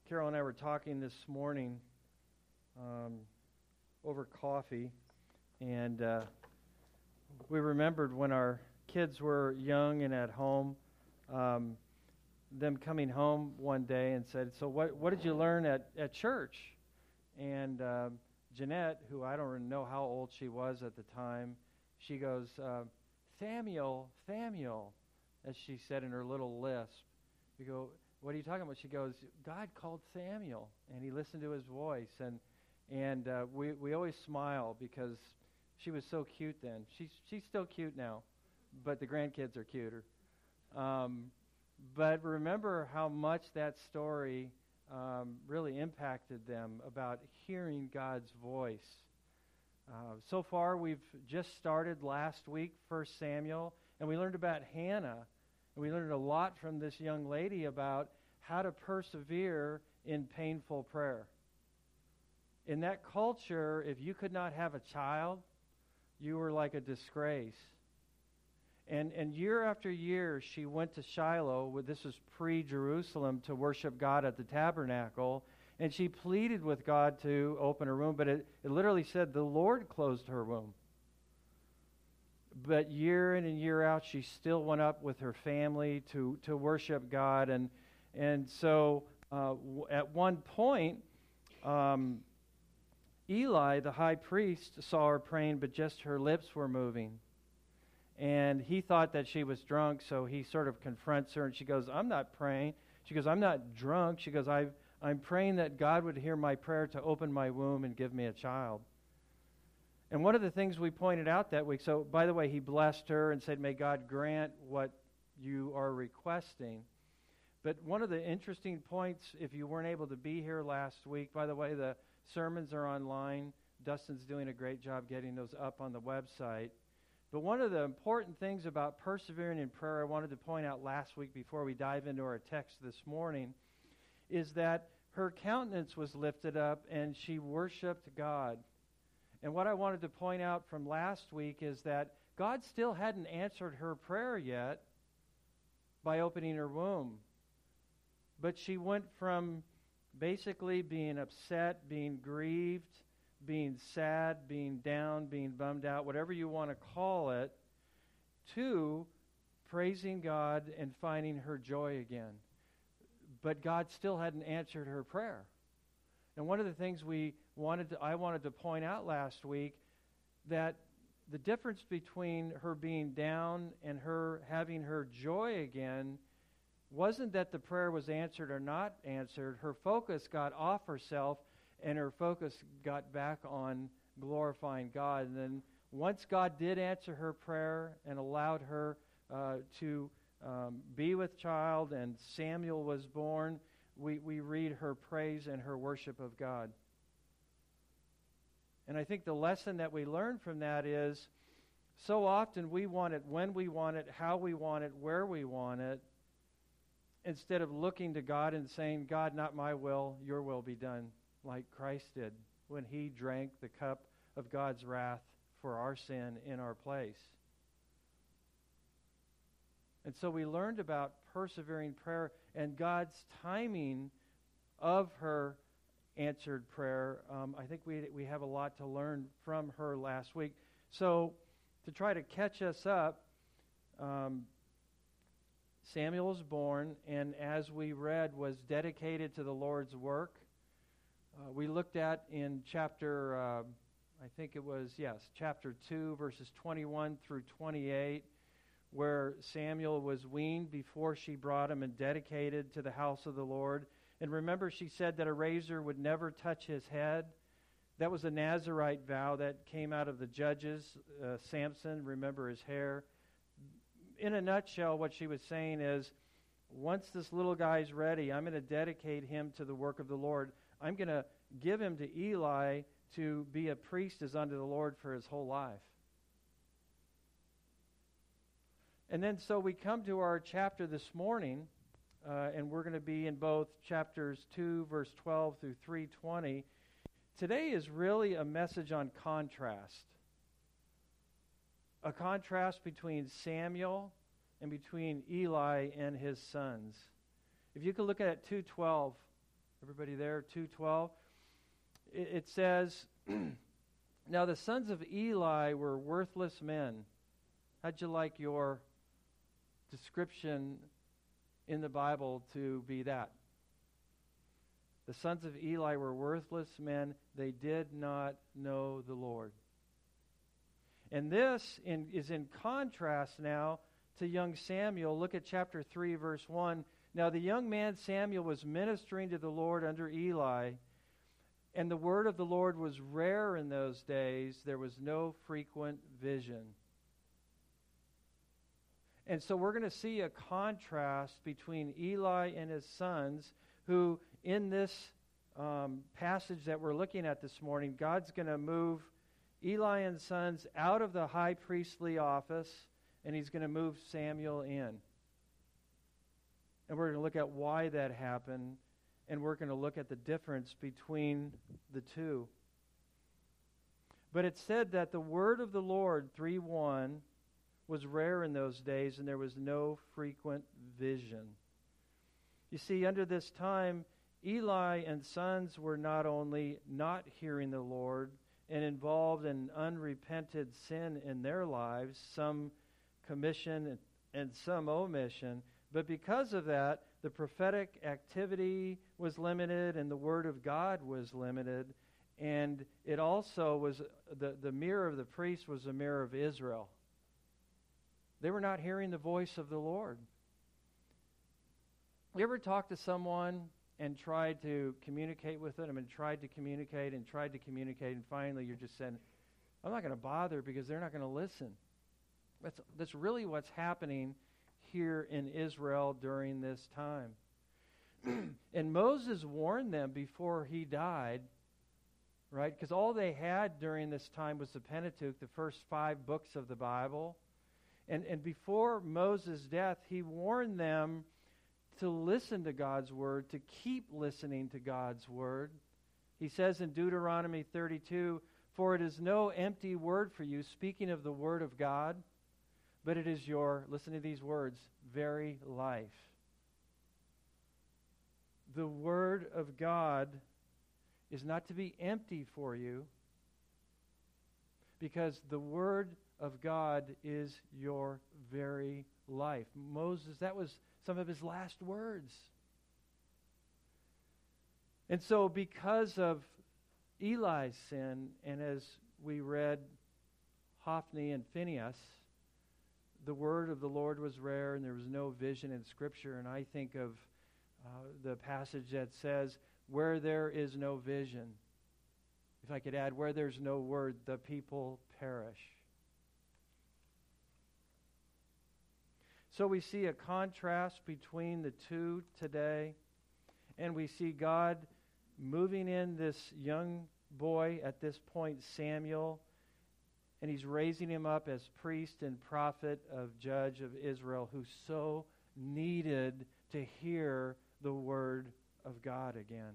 Carol and I were talking this morning over coffee, and we remembered when our kids were young and at home, them coming home one day and said, "So what did you learn at church?" And Jeanette, who I don't know how old she was at the time, she goes, Samuel, as she said in her little lisp. We go, "What are you talking about?" She goes, "God called Samuel, and he listened to his voice." And we always smile because she was so cute then. She's still cute now, but the grandkids are cuter. But remember how much that story really impacted them about hearing God's voice. So far, we've just started last week, 1 Samuel, and we learned about Hannah. And we learned a lot from this young lady about how to persevere in painful prayer. In that culture, if you could not have a child, you were like a disgrace. And year after year, she went to Shiloh, this was pre-Jerusalem, to worship God at the tabernacle. And she pleaded with God to open her womb, but it literally said the Lord closed her womb. But year in and year out, she still went up with her family to worship God. And so at one point, Eli, the high priest, saw her praying, but just her lips were moving. And he thought that she was drunk, so he sort of confronts her, and she goes, "I'm not praying." She goes, "I'm not drunk." She goes, I'm praying that God would hear my prayer to open my womb and give me a child. And one of the things we pointed out that week, so by the way, he blessed her and said, "May God grant what you are requesting." But one of the interesting points, if you weren't able to be here last week, by the way, the sermons are online. Dustin's doing a great job getting those up on the website. But one of the important things about persevering in prayer I wanted to point out last week before we dive into our text this morning is that her countenance was lifted up and she worshiped God. And what I wanted to point out from last week is that God still hadn't answered her prayer yet by opening her womb. But she went from basically being upset, being grieved, being sad, being down, being bummed out, whatever you want to call it, to praising God and finding her joy again. But God still hadn't answered her prayer. And one of the things I wanted to point out last week, that the difference between her being down and her having her joy again wasn't that the prayer was answered or not answered. Her focus got off herself, and her focus got back on glorifying God. And then once God did answer her prayer and allowed her to be with child, and Samuel was born, we read her praise and her worship of God. And I think the lesson that we learn from that is so often we want it when we want it, how we want it, where we want it, instead of looking to God and saying, "God, not my will, your will be done," like Christ did when he drank the cup of God's wrath for our sin in our place. And so we learned about persevering prayer and God's timing of her answered prayer. I think we have a lot to learn from her last week. So to try to catch us up, Samuel was born, and as we read, was dedicated to the Lord's work. We looked at in chapter, chapter 2, verses 21 through 28, where Samuel was weaned before she brought him and dedicated to the house of the Lord. And remember, she said that a razor would never touch his head. That was a Nazirite vow that came out of the Judges. Samson, remember his hair. In a nutshell, what she was saying is, once this little guy's ready, I'm going to dedicate him to the work of the Lord. I'm going to give him to Eli to be a priest as unto the Lord for his whole life. And then so we come to our chapter this morning, and we're going to be in both chapters 2, verse 12 through 3:20. Today is really a message on contrast. A contrast between Samuel and between Eli and his sons. If you could look at 2:12, Everybody there, 2:12. It says, now the sons of Eli were worthless men. How'd you like your description in the Bible to be that? The sons of Eli were worthless men. They did not know the Lord. And this is in contrast now to young Samuel. Look at chapter 3, verse 1. Now the young man Samuel was ministering to the Lord under Eli, and the word of the Lord was rare in those days. There was no frequent vision. And so we're going to see a contrast between Eli and his sons, who in this passage that we're looking at this morning, God's going to move Eli and sons out of the high priestly office, and he's going to move Samuel in. And we're going to look at why that happened, and we're going to look at the difference between the two. But it said that the word of the Lord, 3:1, was rare in those days, and there was no frequent vision. You see, under this time, Eli and sons were not only not hearing the Lord and involved in unrepented sin in their lives, some commission and some omission, but because of that, the prophetic activity was limited and the word of God was limited, and it also was, the mirror of the priest was a mirror of Israel. They were not hearing the voice of the Lord. You ever talk to someone and tried to communicate with them and tried to communicate, and finally you're just saying, I'm not going to bother because they're not going to listen. That's really what's happening here in Israel during this time. And Moses warned them before he died, right? Because all they had during this time was the Pentateuch, the first 5 books of the Bible. And before Moses' death, he warned them to listen to God's word, to keep listening to God's word. He says in Deuteronomy 32, for it is no empty word for you, speaking of the word of God, but it is your, listen to these words, very life. The word of God is not to be empty for you, because the word of God is your very life. Moses, that was some of his last words. And so because of Eli's sin, and as we read Hophni and Phinehas, the word of the Lord was rare and there was no vision in Scripture. And I think of the passage that says, where there is no vision, if I could add, where there's no word, the people perish. So we see a contrast between the two today, and we see God moving in this young boy at this point, Samuel, and he's raising him up as priest and prophet of judge of Israel, who so needed to hear the word of God again.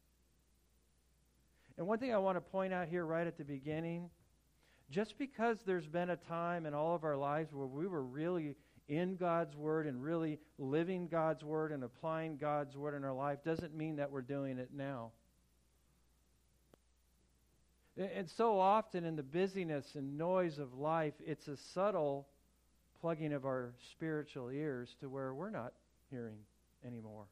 And one thing I want to point out here right at the beginning, just because there's been a time in all of our lives where we were really in God's word and really living God's word and applying God's word in our life, doesn't mean that we're doing it now. And so often in the busyness and noise of life, it's a subtle plugging of our spiritual ears to where we're not hearing anymore.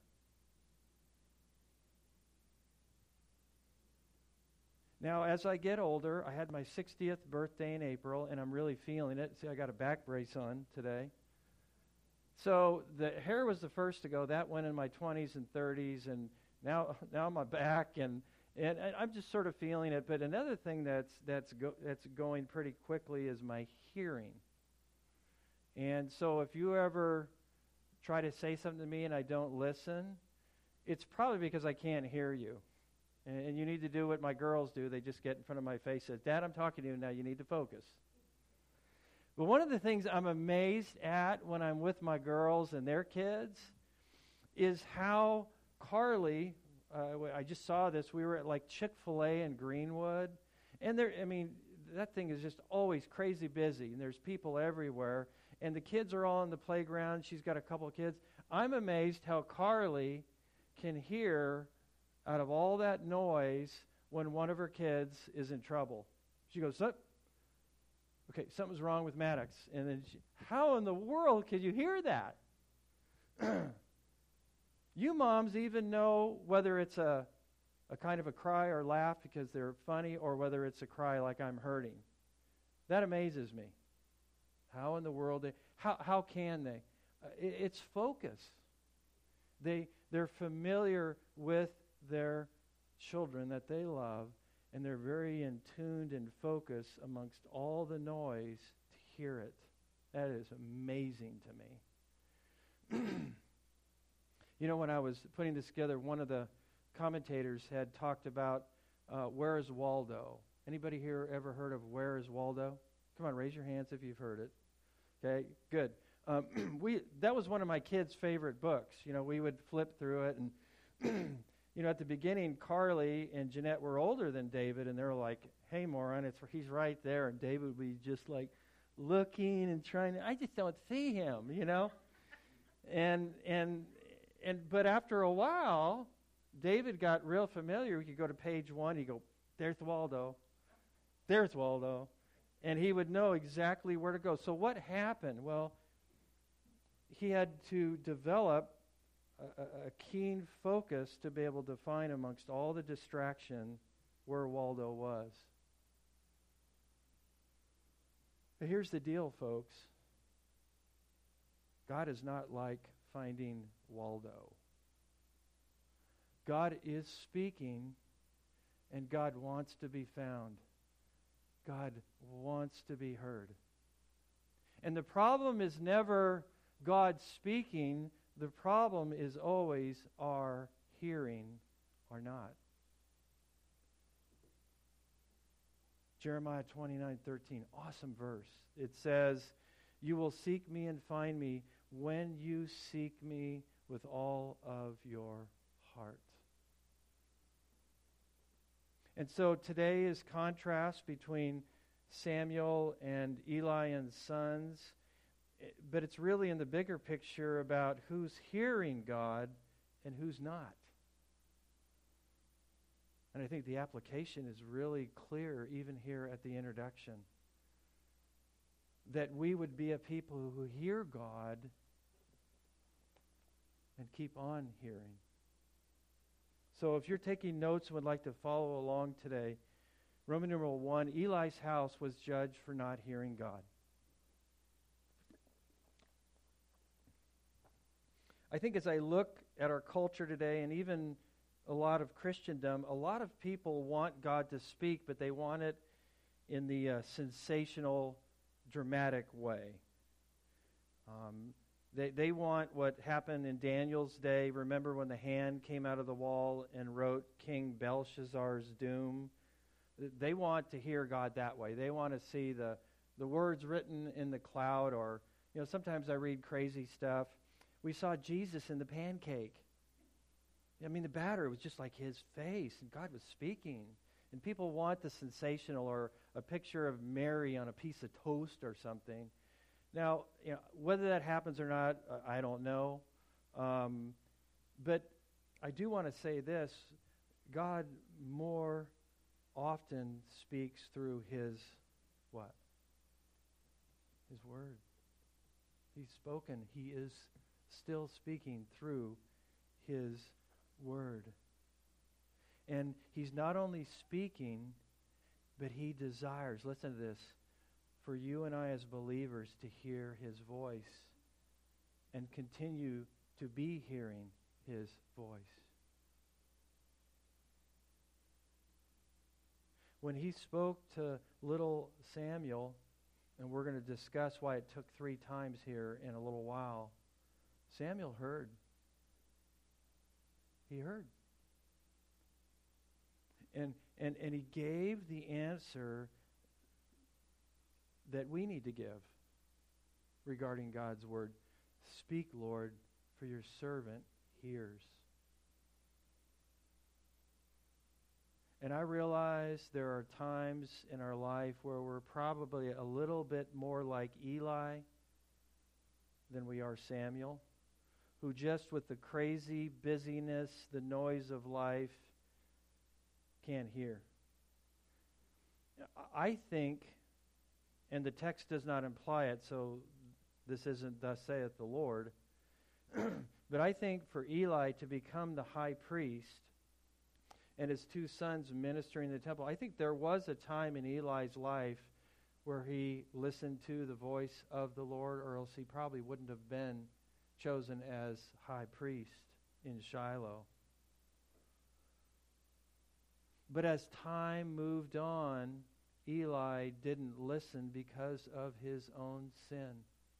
Now, as I get older, I had my 60th birthday in April, and I'm really feeling it. See, I got a back brace on today. So the hair was the first to go. That went in my 20s and 30s, and now my back, and I'm just sort of feeling it. But another thing that's going pretty quickly is my hearing. And so if you ever try to say something to me and I don't listen, it's probably because I can't hear you. And you need to do what my girls do. They just get in front of my face and say, Dad, I'm talking to you now. You need to focus. But one of the things I'm amazed at when I'm with my girls and their kids is how Carly, I just saw this, we were at like Chick-fil-A in Greenwood, and that thing is just always crazy busy, and there's people everywhere, and the kids are all on the playground. She's got a couple of kids. I'm amazed how Carly can hear out of all that noise when one of her kids is in trouble. She goes, okay, something's wrong with Maddox. And then how in the world could you hear that? You moms even know whether it's a kind of a cry or laugh because they're funny, or whether it's a cry like I'm hurting. That amazes me. How in the world, how can they? It's focus. They're familiar with their children that they love, and they're very in tuned and focused amongst all the noise to hear it. That is amazing to me. You know, when I was putting this together, one of the commentators had talked about Where is Waldo? Anybody here ever heard of Where is Waldo? Come on, raise your hands if you've heard it. Okay, good. That was one of my kids' favorite books. You know, we would flip through it, and you know, at the beginning, Carly and Jeanette were older than David, and they were like, "Hey, moron, he's right there," and David would be just like looking and trying to. I just don't see him, you know. But after a while, David got real familiar. We could go to page 1. He'd go, "There's Waldo. There's Waldo." And he would know exactly where to go. So what happened? Well, he had to develop a keen focus to be able to find amongst all the distraction where Waldo was. But here's the deal, folks. God is not like finding Waldo. God is speaking, and God wants to be found. God wants to be heard. And the problem is never God speaking. The problem is always our hearing or not. Jeremiah 29:13, awesome verse. It says, "You will seek me and find me when you seek me with all of your heart." And so today is contrast between Samuel and Eli and sons, but it's really in the bigger picture about who's hearing God and who's not. And I think the application is really clear even here at the introduction. That we would be a people who hear God and keep on hearing. So if you're taking notes and would like to follow along today, Roman numeral 1, Eli's house was judged for not hearing God. I think as I look at our culture today, and even a lot of Christendom, a lot of people want God to speak, but they want it in the sensational, dramatic way. They want what happened in Daniel's day. Remember when the hand came out of the wall and wrote King Belshazzar's doom? They want to hear God that way. They want to see the words written in the cloud, or, you know, sometimes I read crazy stuff. We saw Jesus in the pancake. I mean, the batter was just like his face, and God was speaking. And people want the sensational, or a picture of Mary on a piece of toast or something. Now, you know, whether that happens or not, I don't know. But I do want to say this. God more often speaks through His what? His Word. He's spoken. He is still speaking through His Word. And He's not only speaking, but He desires, listen to this, for you and I as believers to hear His voice and continue to be hearing His voice. When He spoke to little Samuel, and we're going to discuss why it took 3 times here in a little while, Samuel heard. He heard. And He gave the answer that we need to give regarding God's Word. Speak, Lord, for your servant hears. And I realize there are times in our life where we're probably a little bit more like Eli than we are Samuel, who just with the crazy busyness, the noise of life, can't hear. I think, and the text does not imply it, so this isn't thus saith the Lord, but I think for Eli to become the high priest and his two sons ministering in the temple, I think there was a time in Eli's life where he listened to the voice of the Lord, or else he probably wouldn't have been chosen as high priest in Shiloh. But as time moved on, Eli didn't listen because of his own sin.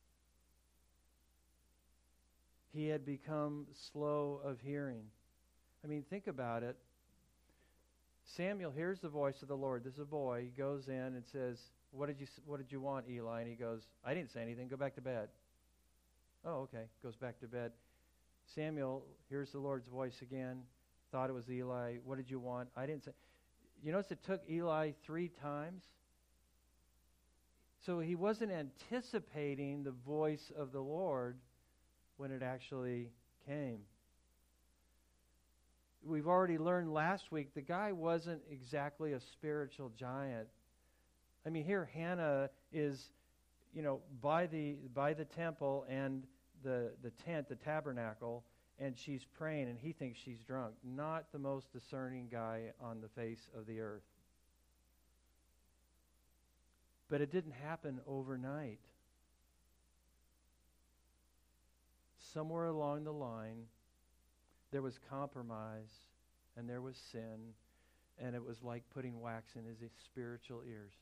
He had become slow of hearing. I mean, think about it. Samuel hears the voice of the Lord. This is a boy. He goes in and says, What did you want, Eli? And he goes, I didn't say anything. Go back to bed. Oh, okay. Goes back to bed. Samuel hears the Lord's voice again. Thought it was Eli. What did you want? I didn't say. You notice it took Eli 3 times? So he wasn't anticipating the voice of the Lord when it actually came. We've already learned last week the guy wasn't exactly a spiritual giant. I mean, here Hannah is, by the temple and the tent, the tabernacle, and she's praying, and he thinks she's drunk. Not the most discerning guy on the face of the earth. But it didn't happen overnight. Somewhere along the line, there was compromise, and there was sin, and it was like putting wax in his spiritual ears.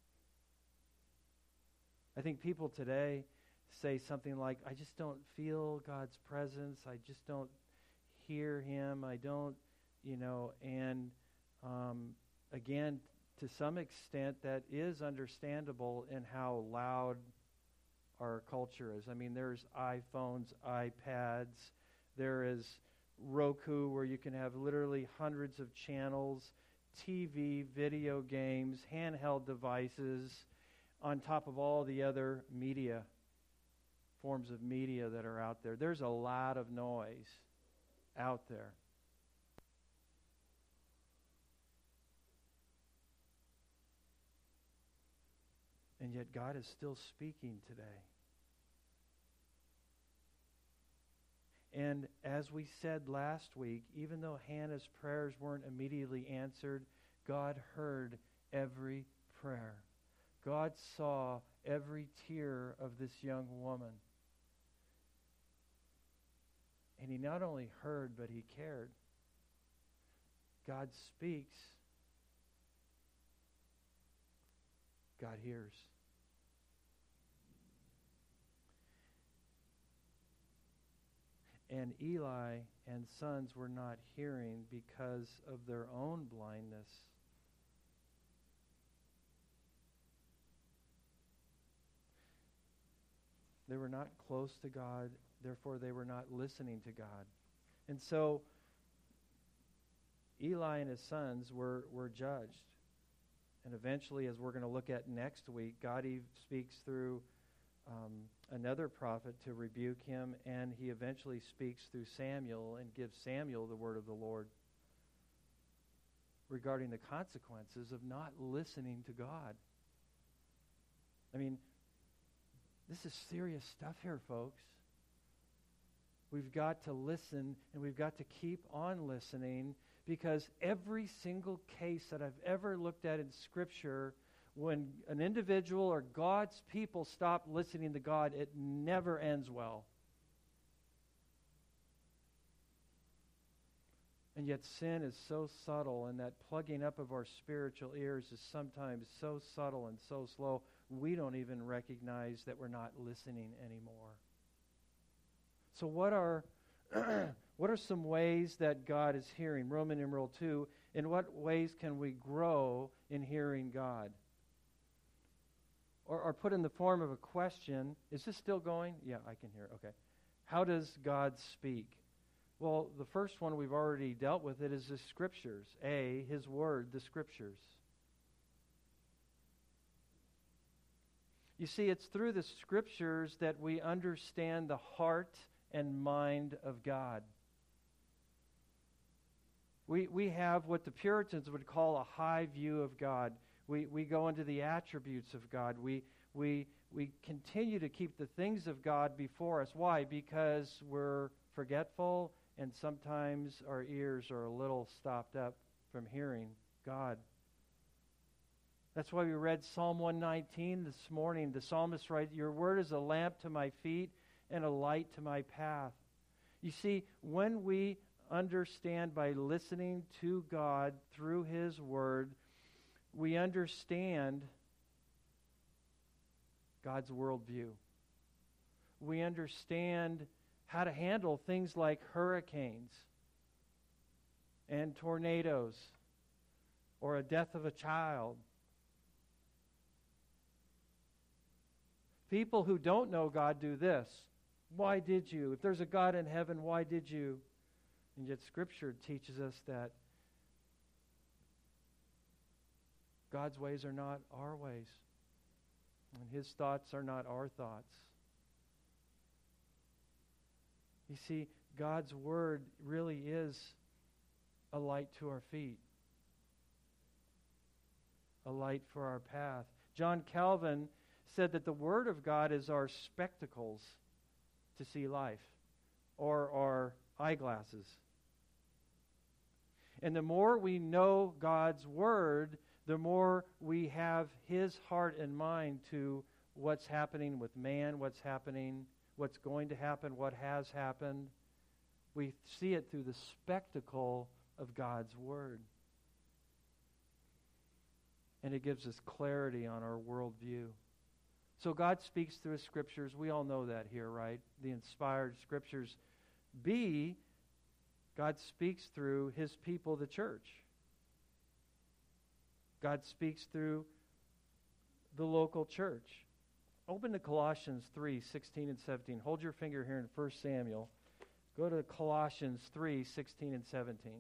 I think people today say something like, I just don't feel God's presence. I just don't hear him. I don't, and again, to some extent, that is understandable in how loud our culture is. I mean, there's iPhones, iPads, there is Roku, where you can have literally hundreds of channels, TV, video games, handheld devices, on top of all the other forms of media that are out there. There's a lot of noise out there. And yet God is still speaking today. And as we said last week, even though Hannah's prayers weren't immediately answered, God heard every prayer. God saw every tear of this young woman. And he not only heard, but he cared. God speaks. God hears. And Eli and sons were not hearing because of their own blindness. They were not close to God, therefore they were not listening to God. And so Eli and his sons were judged. And eventually, as we're going to look at next week, God speaks through another prophet to rebuke him, and he eventually speaks through Samuel and gives Samuel the word of the Lord regarding the consequences of not listening to God. I mean, this is serious stuff here, folks. We've got to listen, and we've got to keep on listening, because every single case that I've ever looked at in Scripture, when an individual or God's people stop listening to God, it never ends well. And yet sin is so subtle, and that plugging up of our spiritual ears is sometimes so subtle and so slow, we don't even recognize that we're not listening anymore. So what are some ways that God is hearing? Roman numeral 2, in what ways can we grow in hearing God? Or put in the form of a question, is this still going? Yeah, I can hear it. Okay. How does God speak? Well, the first one we've already dealt with, it is the Scriptures. His Word, the Scriptures. You see, it's through the Scriptures that we understand the heart and mind of God. We have what the Puritans would call a high view of God. We go into the attributes of God. We continue to keep the things of God before us. Why? Because we're forgetful, and sometimes our ears are a little stopped up from hearing God. That's why we read Psalm 119 this morning. The psalmist writes, "Your word is a lamp to my feet and a light to my path." You see, when we understand by listening to God through His Word, we understand God's worldview. We understand how to handle things like hurricanes and tornadoes or a death of a child. People who don't know God do this. Why did you? If there's a God in heaven, why did you? And yet Scripture teaches us that God's ways are not our ways, and His thoughts are not our thoughts. You see, God's Word really is a light to our feet, a light for our path. John Calvin said that the Word of God is our spectacles to see life, or our eyeglasses. And the more we know God's Word, the more we have His heart and mind to what's happening with man, what's happening, what's going to happen, what has happened. We see it through the spectacle of God's Word. And it gives us clarity on our worldview. So God speaks through His Scriptures. We all know that here, right? The inspired Scriptures. B, God speaks through His people, the church. God speaks through the local church. Open to Colossians 3:16 and 17. Hold your finger here in 1 Samuel. Go to Colossians 3:16 and 17.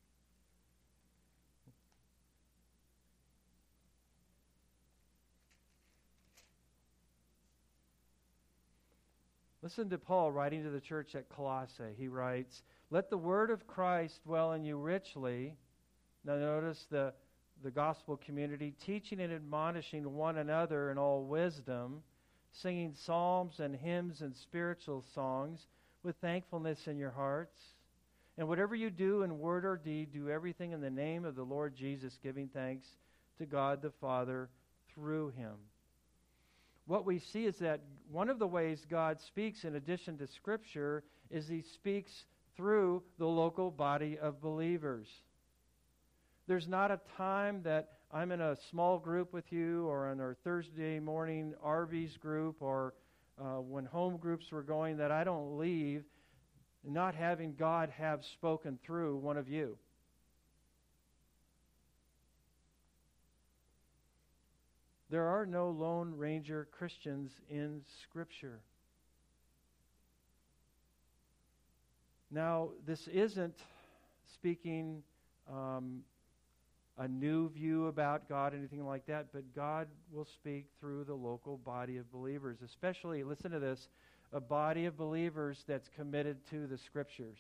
Listen to Paul writing to the church at Colossae. He writes, "Let the word of Christ dwell in you richly." Now notice the gospel community, teaching and admonishing one another in all wisdom, singing psalms and hymns and spiritual songs with thankfulness in your hearts. And whatever you do in word or deed, do everything in the name of the Lord Jesus, giving thanks to God the Father through Him. What we see is that one of the ways God speaks in addition to Scripture is He speaks through the local body of believers. There's not a time that I'm in a small group with you or on our Thursday morning Arby's group or when home groups were going that I don't leave not having God have spoken through one of you. There are no Lone Ranger Christians in Scripture. Now, this isn't speaking a new view about God, anything like that, but God will speak through the local body of believers, especially, listen to this, a body of believers that's committed to the Scriptures.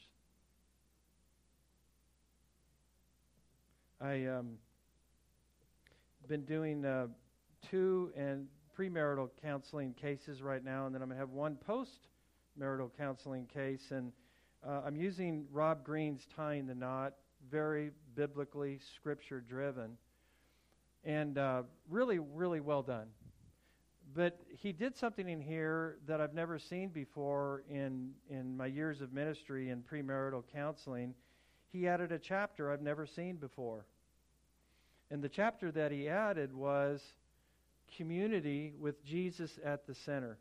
I've been doing 2 and premarital counseling cases right now, and then I'm going to have 1 post-marital counseling case, and I'm using Rob Green's Tying the Knot, very biblically Scripture-driven, and really, really well done. But he did something in here that I've never seen before in my years of ministry in premarital counseling. He added a chapter I've never seen before. And the chapter that he added was community with Jesus at the center.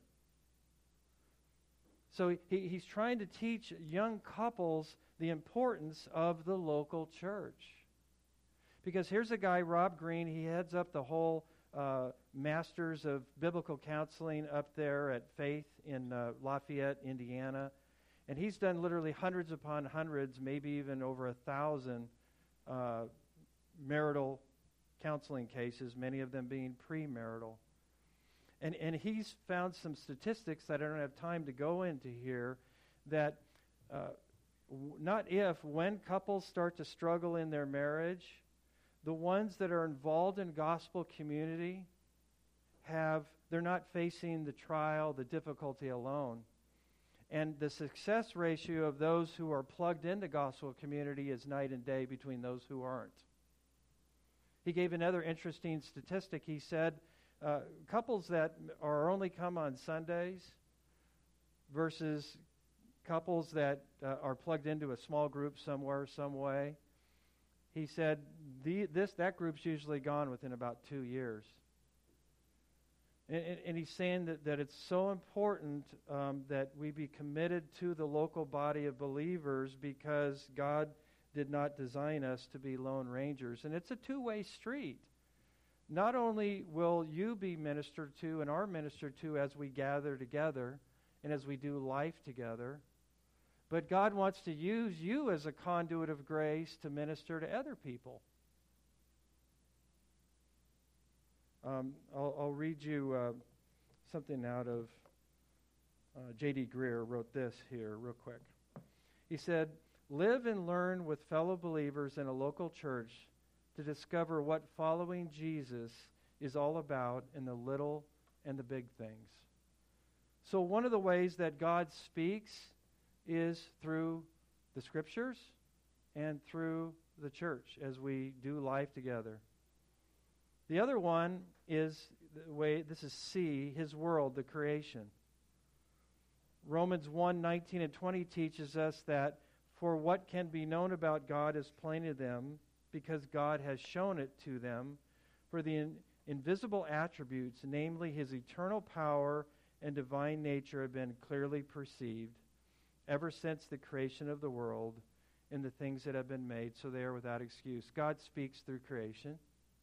So he's trying to teach young couples the importance of the local church. Because here's a guy, Rob Green, he heads up the whole Masters of Biblical Counseling up there at Faith in Lafayette, Indiana. And he's done literally hundreds upon hundreds, maybe even over 1,000 marital counseling cases, many of them being premarital. And he's found some statistics that I don't have time to go into here that not if, when couples start to struggle in their marriage, the ones that are involved in gospel community they're not facing the trial, the difficulty alone. And the success ratio of those who are plugged into gospel community is night and day between those who aren't. He gave another interesting statistic. He said couples that are only come on Sundays versus couples that are plugged into a small group somewhere, some way, he said that group's usually gone within about 2 years. And he's saying that it's so important that we be committed to the local body of believers because God did not design us to be lone rangers. And it's a two-way street. Not only will you be ministered to and are ministered to as we gather together and as we do life together, but God wants to use you as a conduit of grace to minister to other people. I'll read you something out of J.D. Greer wrote this here real quick. He said, "Live and learn with fellow believers in a local church to discover what following Jesus is all about in the little and the big things." So one of the ways that God speaks is through the Scriptures and through the church as we do life together. The other one is the way, this is C, His world, the creation. Romans 1:19 and 20 teaches us that for what can be known about God is plain to them because God has shown it to them. For the invisible attributes, namely His eternal power and divine nature, have been clearly perceived ever since the creation of the world and the things that have been made, so they are without excuse. God speaks through creation.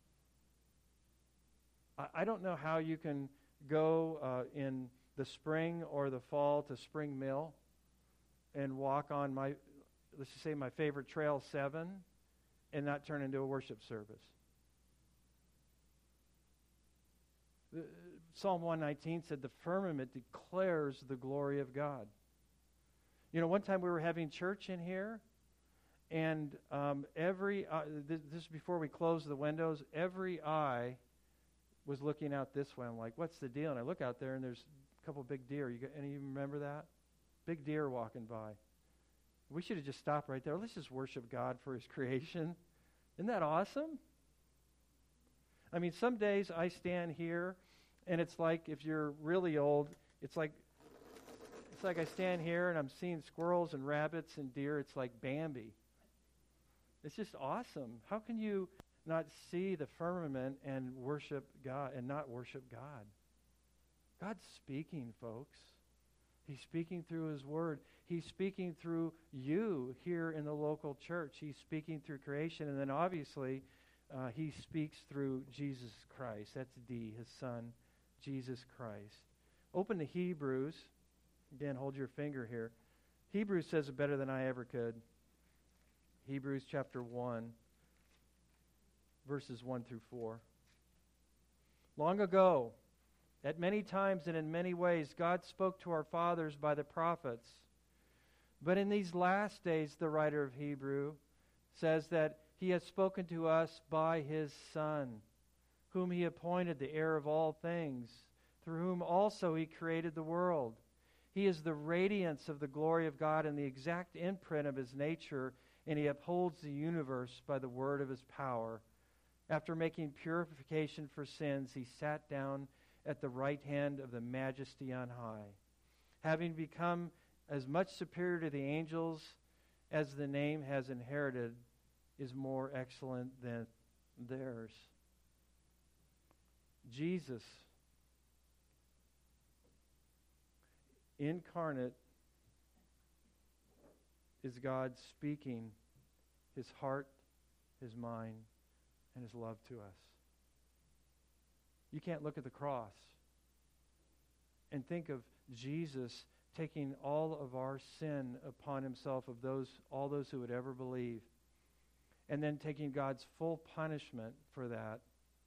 I don't know how you can go in the spring or the fall to Spring Mill and walk on let's just say my favorite Trail 7 and not turn into a worship service. Psalm 119 said the firmament declares the glory of God. You know, one time we were having church in here, and this is before we closed the windows, every eye was looking out this way. I'm like, what's the deal? And I look out there, and there's a couple big deer. Any of you remember that? Big deer walking by. We should have just stopped right there. Let's just worship God for His creation. Isn't that awesome? I mean, some days I stand here, and it's like, if you're really old, it's like I stand here, and I'm seeing squirrels and rabbits and deer. It's like Bambi. It's just awesome. How can you not see the firmament and worship God and not worship God? God's speaking, folks. He's speaking through His Word. He's speaking through you here in the local church. He's speaking through creation. And then obviously, He speaks through Jesus Christ. That's D, His Son, Jesus Christ. Open to Hebrews. Again, hold your finger here. Hebrews says it better than I ever could. Hebrews chapter 1. Verses 1 through 4. Long ago, at many times and in many ways, God spoke to our fathers by the prophets. But in these last days, the writer of Hebrew says that He has spoken to us by His Son, whom He appointed the heir of all things, through whom also He created the world. He is the radiance of the glory of God and the exact imprint of His nature, and He upholds the universe by the word of His power. After making purification for sins, He sat down at the right hand of the Majesty on high. Having become as much superior to the angels as the name has inherited is more excellent than theirs. Jesus, incarnate, is God speaking His heart, His mind, and His love to us. You can't look at the cross and think of Jesus taking all of our sin upon Himself of all those who would ever believe, and then taking God's full punishment for that,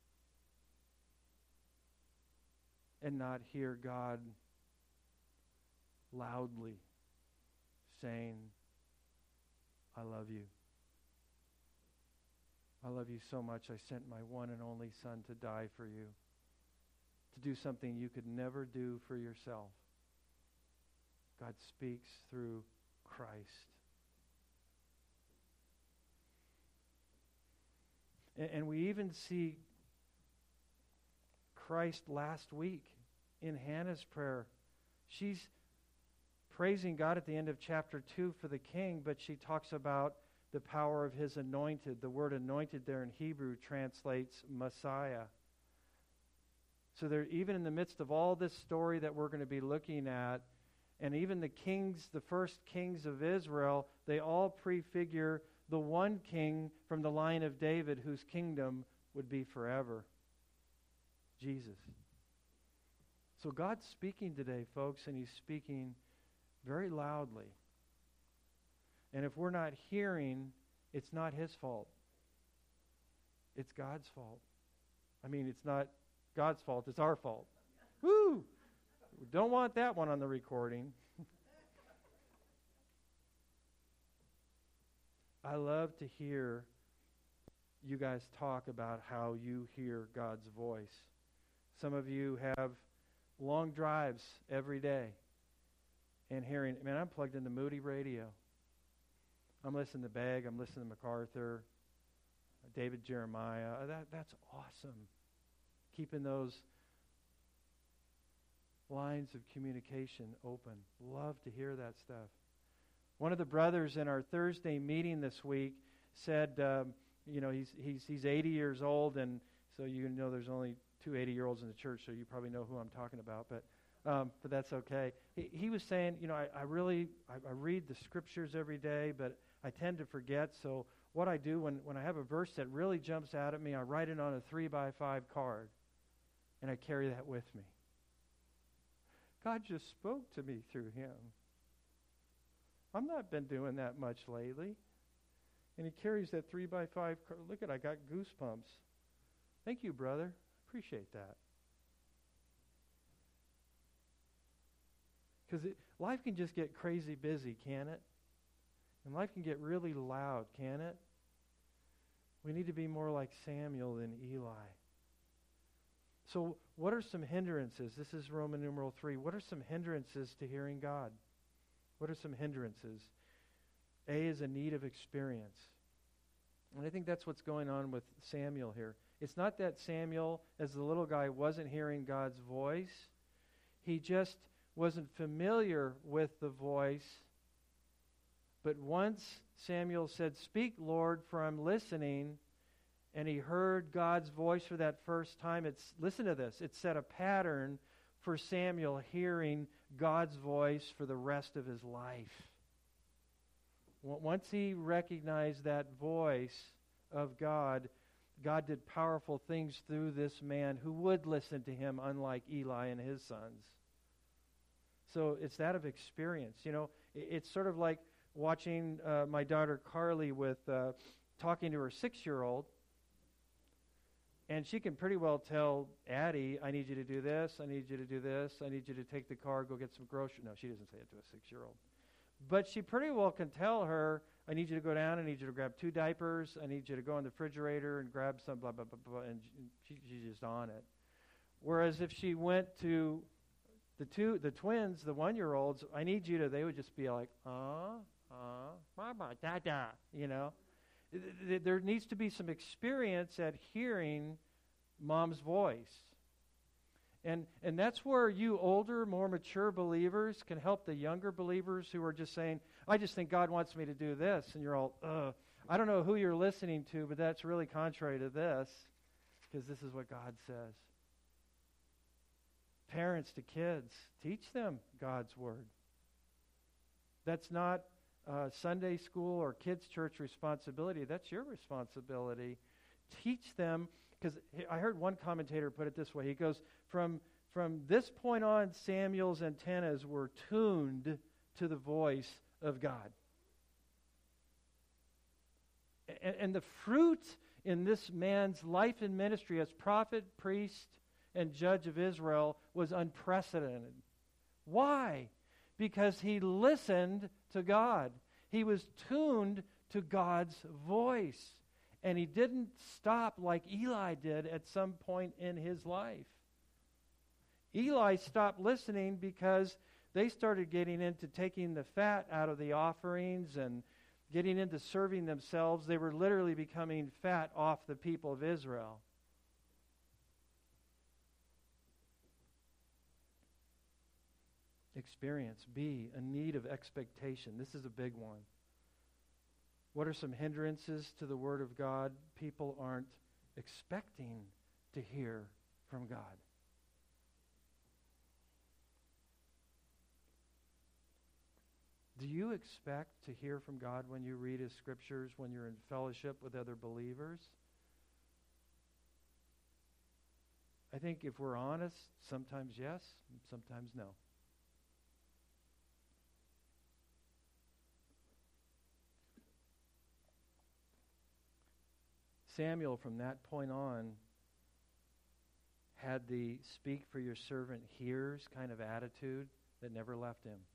and not hear God loudly saying, I love you. I love you so much. I sent my one and only Son to die for you, to do something you could never do for yourself. God speaks through Christ. And we even see Christ last week in Hannah's prayer. She's praising God at the end of chapter 2 for the king, but she talks about the power of his anointed. The word anointed there in Hebrew translates Messiah. So there, even in the midst of all this story that we're going to be looking at, and even the kings, the first kings of Israel, they all prefigure the one king from the line of David whose kingdom would be forever. Jesus. So God's speaking today, folks, and He's speaking very loudly. And if we're not hearing, it's not His fault. It's God's fault. I mean, it's not God's fault, it's our fault. Woo! We don't want that one on the recording. I love to hear you guys talk about how you hear God's voice. Some of you have long drives every day and hearing, man, I'm plugged into Moody Radio. I'm listening to Begg, I'm listening to MacArthur, David Jeremiah. That's awesome. Keeping those lines of communication open. Love to hear that stuff. One of the brothers in our Thursday meeting this week said, he's 80 years old, and so you know there's only 2 80-year-olds in the church, so you probably know who I'm talking about, but that's okay. He was saying, I read the scriptures every day, but I tend to forget, so what I do when I have a verse that really jumps out at me, I write it on a 3x5 card, and I carry that with me. God just spoke to me through him. I've not been doing that much lately. And he carries that 3x5 card. Look at, I got goosebumps. Thank you, brother. Appreciate that. Because life can just get crazy busy, can it? And life can get really loud, can it? We need to be more like Samuel than Eli. So what are some hindrances? This is Roman numeral 3. What are some hindrances to hearing God? What are some hindrances? A is a need of experience. And I think that's what's going on with Samuel here. It's not that Samuel, as the little guy, wasn't hearing God's voice. He just wasn't familiar with the voice. But once Samuel said, "Speak, Lord, for I'm listening," and he heard God's voice for that first time, listen to this, it set a pattern for Samuel hearing God's voice for the rest of his life. Once he recognized that voice of God, God did powerful things through this man who would listen to him, unlike Eli and his sons. So it's that of experience. It's sort of like watching my daughter Carly with talking to her 6-year-old. And she can pretty well tell Addie, I need you to do this, I need you to do this, I need you to take the car, go get some groceries. No, she doesn't say it to a 6-year-old. But she pretty well can tell her, I need you to go down, I need you to grab 2 diapers, I need you to go in the refrigerator and grab some blah, blah, blah, blah, and she's just on it. Whereas if she went to the twins, the 1-year-olds, I need you to, they would just be like, mama, dada, There needs to be some experience at hearing mom's voice. And that's where you older, more mature believers can help the younger believers who are just saying, I just think God wants me to do this. And you're all, I don't know who you're listening to, but that's really contrary to this, because this is what God says. Parents to kids, teach them God's word. That's not Sunday school or kids' church responsibility. That's your responsibility. Teach them, because I heard one commentator put it this way. He goes, from this point on, Samuel's antennas were tuned to the voice of God. And the fruit in this man's life and ministry as prophet, priest, and judge of Israel was unprecedented. Why? Because he listened to God. He was tuned to God's voice. And he didn't stop like Eli did at some point in his life. Eli stopped listening because they started getting into taking the fat out of the offerings and getting into serving themselves. They were literally becoming fat off the people of Israel. Experience. B, a need of expectation. This is a big one. What are some hindrances to the Word of God? People aren't expecting to hear from God. Do you expect to hear from God when you read His Scriptures, when you're in fellowship with other believers? I think if we're honest, sometimes yes, sometimes no. Samuel, from that point on, had the speak for your servant hears kind of attitude that never left him.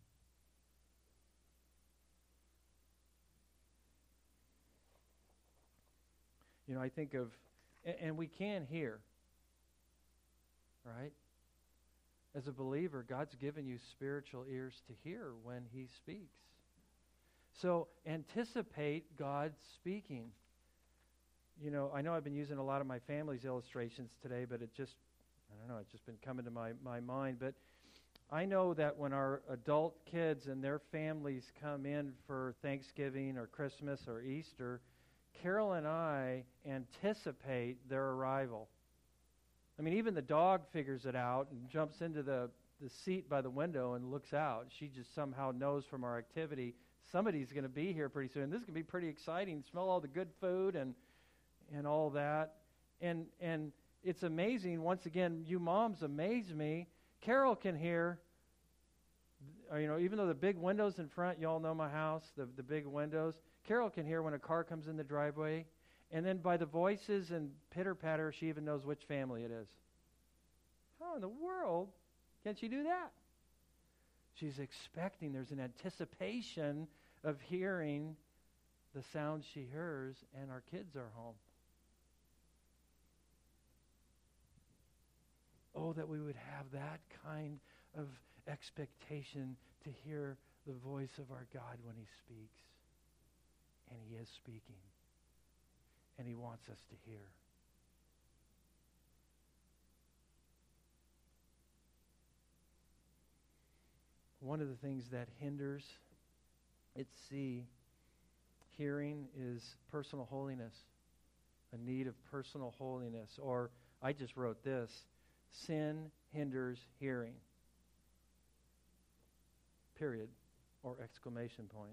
You know, I think of, and we can hear, right? As a believer, God's given you spiritual ears to hear when He speaks. So anticipate God speaking. You know, I know I've been using a lot of my family's illustrations today, but it's just been coming to my mind. But I know that when our adult kids and their families come in for Thanksgiving or Christmas or Easter, Carol and I anticipate their arrival. I mean, even the dog figures it out and jumps into the seat by the window and looks out. She just somehow knows from our activity, somebody's going to be here pretty soon. This is going to be pretty exciting. Smell all the good food and all that. And it's amazing. Once again, you moms amaze me. Carol can hear, even though the big windows in front, you all know my house, the big windows. Carol can hear when a car comes in the driveway. And then by the voices and pitter-patter, she even knows which family it is. How in the world can she do that? She's expecting, there's an anticipation of hearing the sound she hears, and our kids are home. Oh, that we would have that kind of expectation to hear the voice of our God when He speaks. And He is speaking. And He wants us to hear. One of the things that hinders, hearing is personal holiness. A need of personal holiness. Or, I just wrote this, sin hinders hearing. Period. Or exclamation point.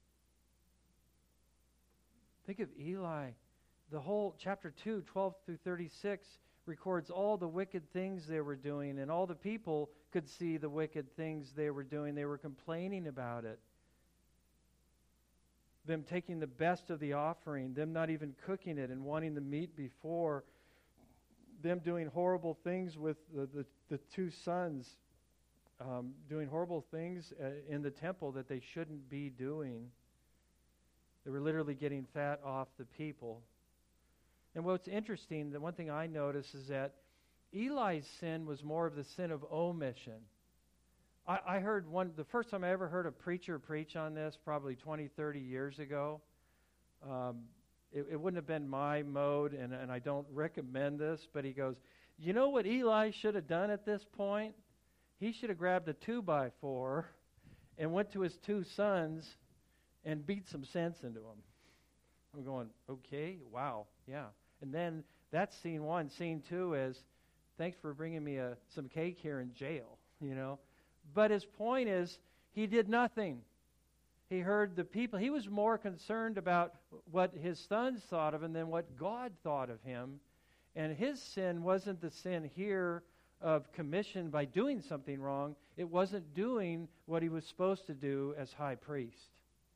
Think of Eli. The whole chapter 2, 12 through 36, records all the wicked things they were doing, and all the people could see the wicked things they were doing. They were complaining about it. Them taking the best of the offering, them not even cooking it and wanting the meat before, them doing horrible things with the two sons, doing horrible things in the temple that they shouldn't be doing. They were literally getting fat off the people. And what's interesting, the one thing I notice is that Eli's sin was more of the sin of omission. I heard the first time I ever heard a preacher preach on this, probably 20, 30 years ago. It wouldn't have been my mode, and I don't recommend this, but he goes, you know what Eli should have done at this point? He should have grabbed a 2x4 and went to his two sons and beat some sense into them. I'm going, okay, wow, yeah. And then that's scene one. Scene two is, thanks for bringing me some cake here in jail, But his point is, he did nothing. He heard the people. He was more concerned about what his sons thought of him than what God thought of him. And his sin wasn't the sin here of commission by doing something wrong. It wasn't doing what he was supposed to do as high priest.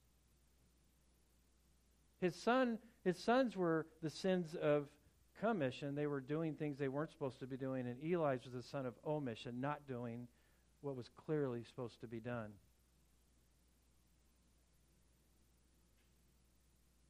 His sons were the sins of commission. They were doing things they weren't supposed to be doing. And Eli's was the son of omission, not doing what was clearly supposed to be done.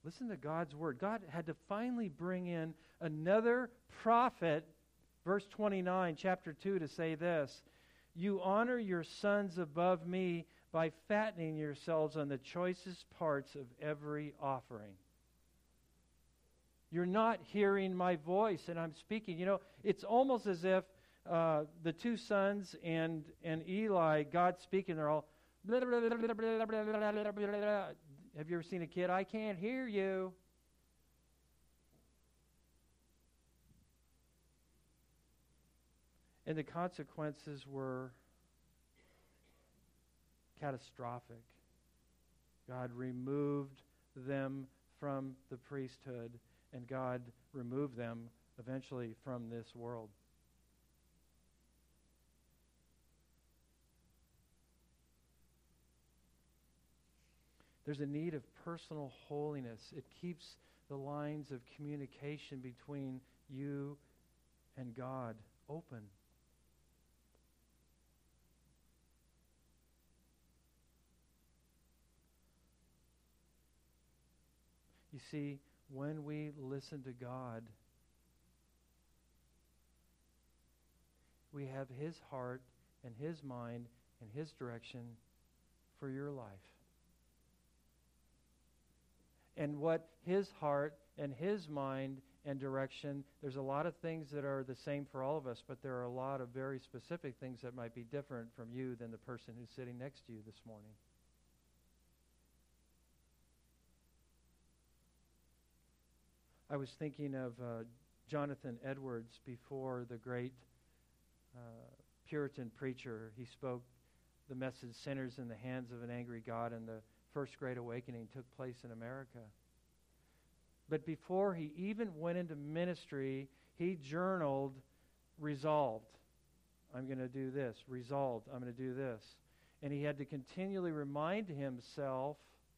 Listen to God's word. God had to finally bring in another prophet, verse 29, chapter 2, to say this: "You honor your sons above me by fattening yourselves on the choicest parts of every offering." You're not hearing my voice, and I'm speaking. You know, it's almost as if the two sons and Eli, God speaking, they're all blah, blah, blah, blah, blah, blah, blah, blah. Have you ever seen a kid? I can't hear you. And the consequences were catastrophic. God removed them from the priesthood, and God removed them eventually from this world. There's a need of personal holiness. It keeps the lines of communication between you and God open. You see, when we listen to God, we have His heart and His mind and His direction for your life. And what His heart and His mind and direction, there's a lot of things that are the same for all of us, but there are a lot of very specific things that might be different from you than the person who's sitting next to you this morning. I was thinking of Jonathan Edwards before the great Puritan preacher. He spoke the message, "Sinners in the Hands of an Angry God," and the First Great Awakening took place in America. But before he even went into ministry, he journaled, resolved, I'm going to do this, resolved, I'm going to do this. And he had to continually remind himself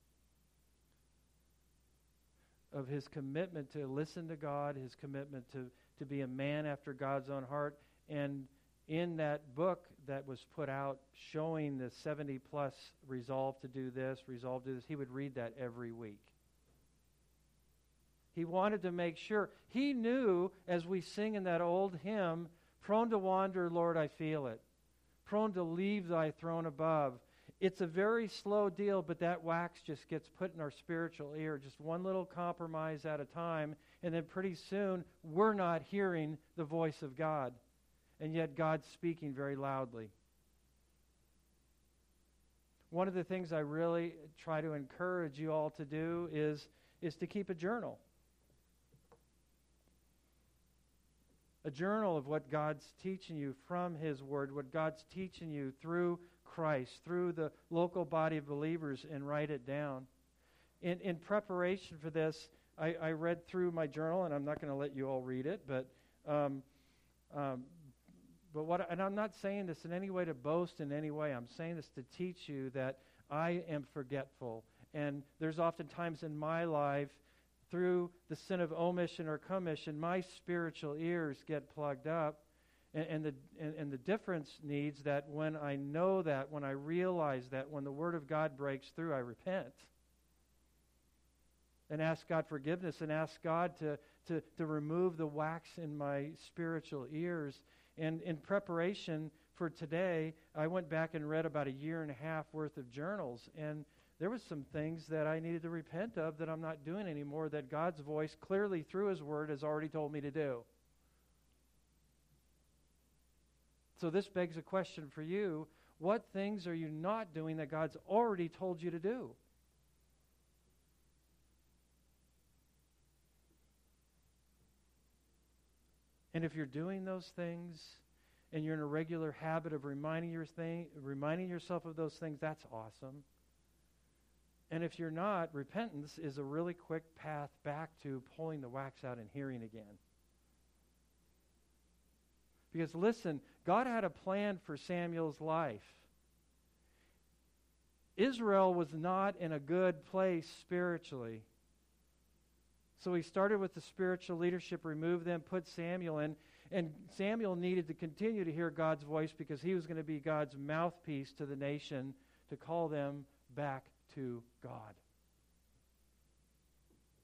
of his commitment to listen to God, his commitment to be a man after God's own heart. And in that book that was put out showing the 70-plus resolve to do this, resolve to do this, he would read that every week. He wanted to make sure. He knew, as we sing in that old hymn, "Prone to wander, Lord, I feel it. Prone to leave thy throne above." It's a very slow deal, but that wax just gets put in our spiritual ear, just one little compromise at a time, and then pretty soon we're not hearing the voice of God. And yet God's speaking very loudly. One of the things I really try to encourage you all to do is to keep a journal. A journal of what God's teaching you from His Word, what God's teaching you through Christ, through the local body of believers, and write it down. In preparation for this, I read through my journal, and I'm not going to let you all read it, but and I'm not saying this in any way to boast in any way. I'm saying this to teach you that I am forgetful. And there's often times in my life, through the sin of omission or commission, my spiritual ears get plugged up. And the difference needs that when I know that, when I realize that, when the Word of God breaks through, I repent. And ask God forgiveness, and ask God to remove the wax in my spiritual ears. And in preparation for today, I went back and read about 1.5 years worth of journals, and there was some things that I needed to repent of that I'm not doing anymore, that God's voice clearly through His Word has already told me to do. So this begs a question for you. What things are you not doing that God's already told you to do? And if you're doing those things, and you're in a regular habit of reminding yourself of those things, that's awesome. And if you're not, repentance is a really quick path back to pulling the wax out and hearing again. Because listen, God had a plan for Samuel's life. Israel was not in a good place spiritually. So He started with the spiritual leadership, removed them, put Samuel in, and Samuel needed to continue to hear God's voice because he was going to be God's mouthpiece to the nation to call them back to God.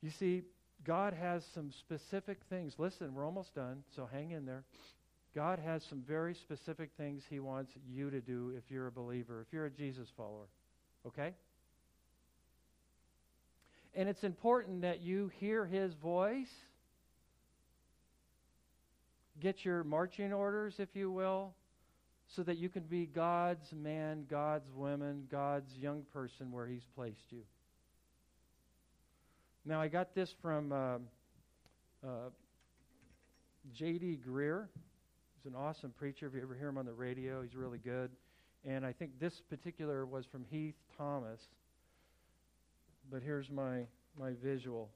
You see, God has some specific things. Listen, we're almost done, so hang in there. God has some very specific things he wants you to do if you're a believer, if you're a Jesus follower. Okay? And it's important that you hear his voice. Get your marching orders, if you will, so that you can be God's man, God's woman, God's young person where he's placed you. Now, I got this from J.D. Greer. He's an awesome preacher. If you ever hear him on the radio, he's really good. And I think this particular was from Heath Thomas. But here's my visual.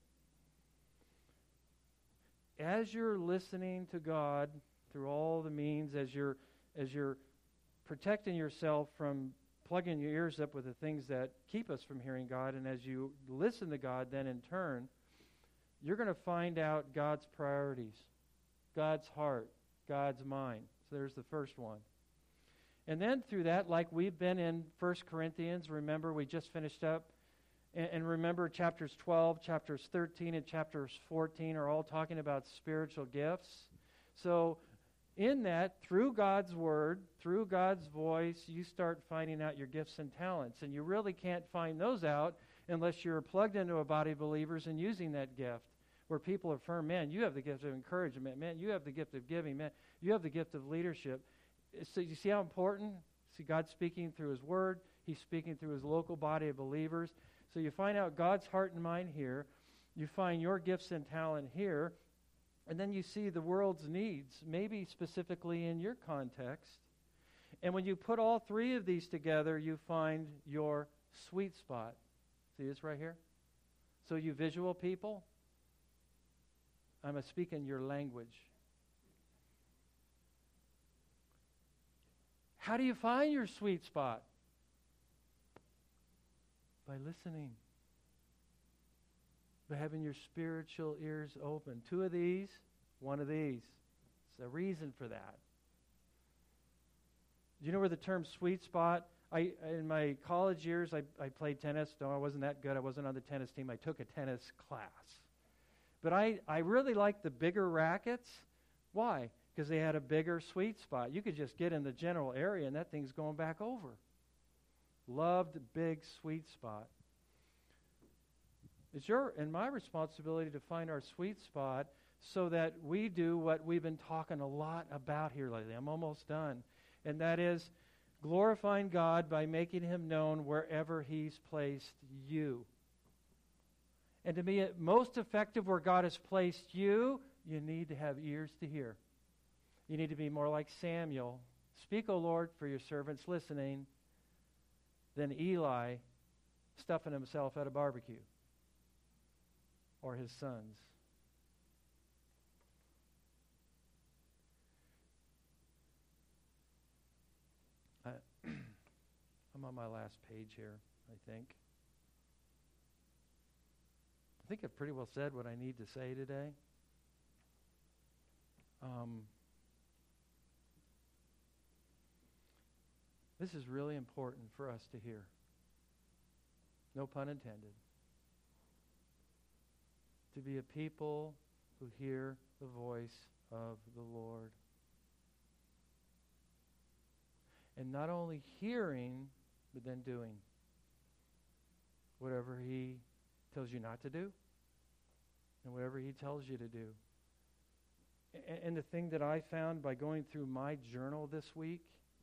As you're listening to God through all the means, as you're protecting yourself from plugging your ears up with the things that keep us from hearing God, and as you listen to God, then in turn, you're going to find out God's priorities, God's heart, God's mind. So there's the first one. And then through that, like we've been in 1 Corinthians, remember we just finished up, and remember chapters 12, chapters 13, and chapters 14 are all talking about spiritual gifts. So in that, through God's Word, through God's voice, you start finding out your gifts and talents. And you really can't find those out unless you're plugged into a body of believers and using that gift, where people affirm, man, you have the gift of encouragement. Man, you have the gift of giving. Man, you have the gift of leadership. So you see how important? See, God's speaking through his Word. He's speaking through his local body of believers. So you find out God's heart and mind here. You find your gifts and talent here. And then you see the world's needs, maybe specifically in your context. And when you put all three of these together, you find your sweet spot. See this right here? So you visual people, I'm speaking your language. How do you find your sweet spot? By listening. By having your spiritual ears open. Two of these, one of these. There's a reason for that. Do you know where the term sweet spot? In my college years, I played tennis. No, I wasn't that good. I wasn't on the tennis team. I took a tennis class. But I really liked the bigger rackets. Why? Because they had a bigger sweet spot. You could just get in the general area and that thing's going back over. Loved big sweet spot. It's your and my responsibility to find our sweet spot so that we do what we've been talking a lot about here lately. I'm almost done. And that is glorifying God by making him known wherever he's placed you. And to be most effective where God has placed you, you need to have ears to hear. You need to be more like Samuel. Speak, O Lord, for your servants listening, than Eli stuffing himself at a barbecue. Or his sons. I'm on my last page here, I think. I think I've pretty well said what I need to say today. This is really important for us to hear. No pun intended. To be a people who hear the voice of the Lord. And not only hearing, but then doing whatever he tells you not to do and whatever he tells you to do. And the thing that I found by going through my journal this week,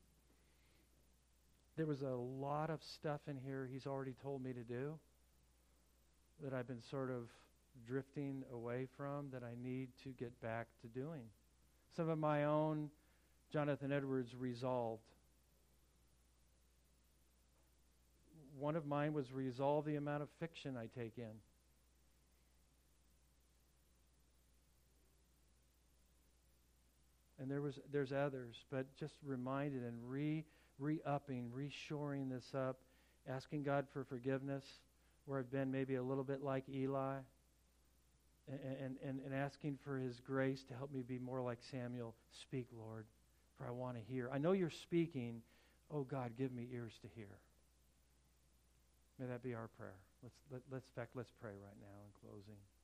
there was a lot of stuff in here he's already told me to do that I've been sort of drifting away from that I need to get back to doing. Some of my own Jonathan Edwards resolved. One of mine was resolve the amount of fiction I take in. And there's others, but just reminded and re-upping, reshoring this up, asking God for forgiveness where I've been maybe a little bit like Eli, and asking for his grace to help me be more like Samuel. Speak, Lord, for I want to hear. I know you're speaking. Oh, God, give me ears to hear. May that be our prayer. Let's pray right now in closing.